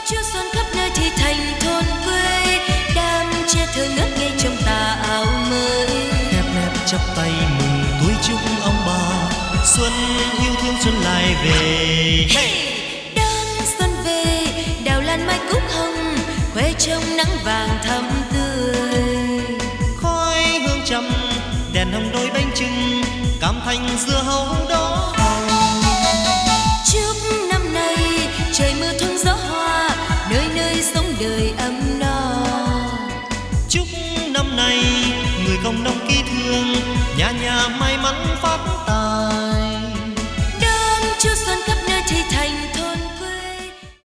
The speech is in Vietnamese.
Chúa xuân khắp nơi thì thành thôn quê, đám trẻ thơ ngất ngây trong tà áo mới. Nép nép chắp tay mừng tuổi chúc ông bà, xuân yêu thương xuân lại về. Đón xuân về, đào lan mai cúc hồng, khoe trong nắng vàng thắm tươi. Khói hương trầm, đèn hồng đôi bánh chưng, cam thành dưa hấu đó hồng. Chúc năm nay trời mưa thuận gió hòa, nơi nơi sống đời ấm no. Chúc năm nay người công nông ký thương, nhà nhà may mắn phát tài.